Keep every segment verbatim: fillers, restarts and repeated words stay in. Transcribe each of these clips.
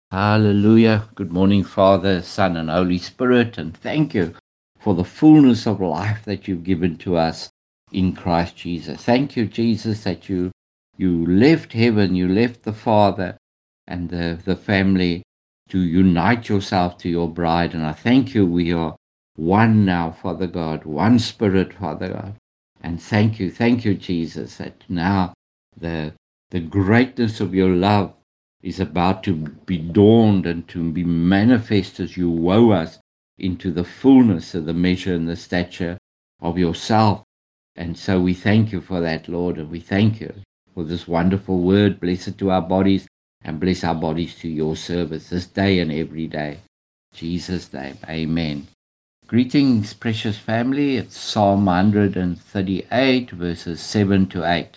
Hallelujah. Good morning, Father, Son, and Holy Spirit. And thank you for the fullness of life that you've given to us in Christ Jesus. Thank you, Jesus, that you you left heaven, you left the Father and the, the family to unite yourself to your bride. And I thank you, we are one now, Father God, one Spirit, Father God. And thank you, thank you, Jesus, that now the the greatness of your love is about to be dawned and to be manifest as you woe us into the fullness of the measure and the stature of yourself. And so we thank you for that, Lord, and we thank you for this wonderful word. Bless it to our bodies and bless our bodies to your service this day and every day. In Jesus' name, amen. Greetings, precious family. It's Psalm one thirty-eight, verses seven to eight.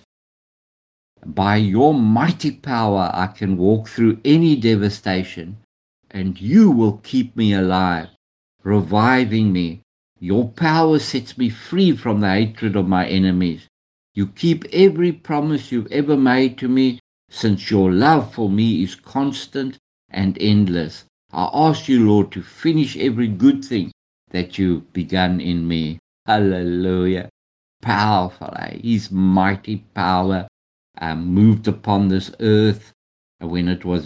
By your mighty power I can walk through any devastation, and you will keep me alive, reviving me. Your power sets me free from the hatred of my enemies. You keep every promise you've ever made to me, since your love for me is constant and endless. I ask you, Lord, to finish every good thing that you've begun in me. Hallelujah. Powerful, eh? His mighty power um, moved upon this earth when it was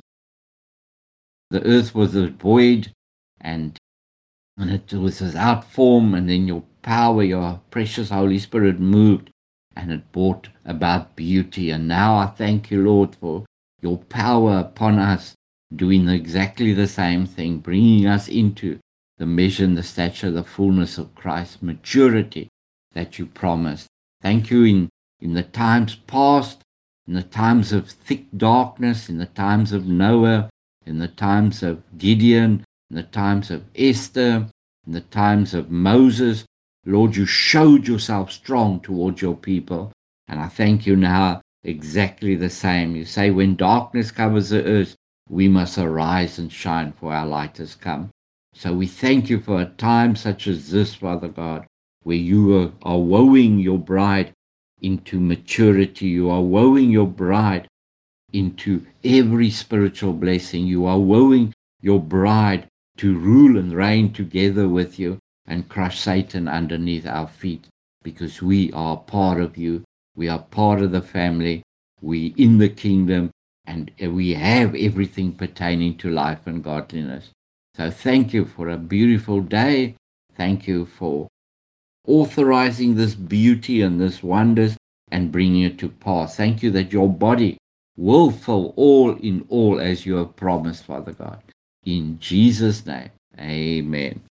the earth was a void and and it was without form, and then your power, your precious Holy Spirit moved and it brought about beauty. And now I thank you, Lord, for your power upon us, doing exactly the same thing, bringing us into the measure and the stature, the fullness of Christ's maturity that you promised. Thank you in, in the times past, in the times of thick darkness, in the times of Noah, in the times of Gideon, in the times of Esther, in the times of Moses. Lord, you showed yourself strong towards your people. And I thank you now exactly the same. You say, when darkness covers the earth, we must arise and shine, for our light has come. So we thank you for a time such as this, Father God, where you are, are wooing your bride into maturity. You are wooing your bride into every spiritual blessing. You are wooing your bride to rule and reign together with you and crush Satan underneath our feet, because we are part of you. We are part of the family. We in the kingdom, and we have everything pertaining to life and godliness. So thank you for a beautiful day. Thank you for authorizing this beauty and this wonders and bringing it to pass. Thank you that your body will fill all in all as you have promised, Father God. In Jesus' name, amen.